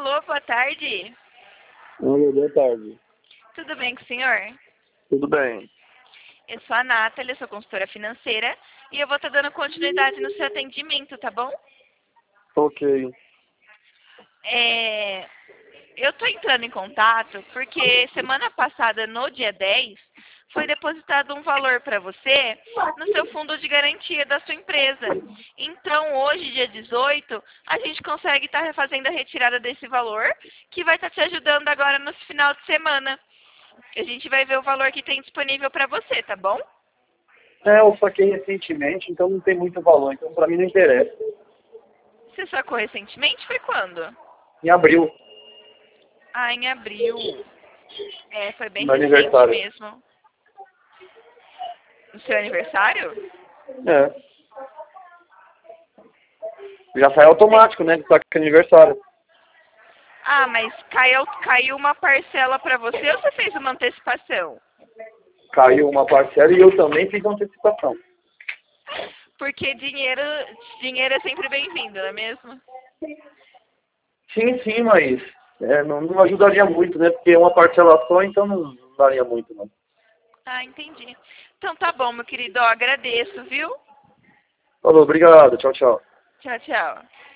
Alô, boa tarde. Oi, boa tarde. Tudo bem com o senhor? Tudo bem? Eu sou a Nathalie, eu sou consultora financeira e eu vou estar dando continuidade no seu atendimento, tá bom? Ok. Eu estou entrando em contato porque semana passada, no dia 10, foi depositado um valor para você no seu fundo de garantia da sua empresa. Então, hoje, dia 18, a gente consegue estar refazendo a retirada desse valor, que vai estar te ajudando agora no final de semana. A gente vai ver o valor que tem disponível para você, tá bom? Eu saquei recentemente, então não tem muito valor, então pra mim não interessa. Você sacou recentemente? Foi quando? Em abril, Ah, em abril. Foi bem meu recente aniversário. mesmo. No seu aniversário? É. Já sai automático, né? Que tá com aniversário. Ah, mas caiu uma parcela para você ou você fez uma antecipação? Caiu uma parcela e eu também fiz uma antecipação. Porque dinheiro é sempre bem-vindo, não é mesmo? Sim, mas não ajudaria muito, né? Porque é uma parcela só, então não daria muito, não. Ah, entendi. Então tá bom, meu querido. Ó, agradeço, viu? Falou, obrigado, tchau, tchau. Tchau, tchau.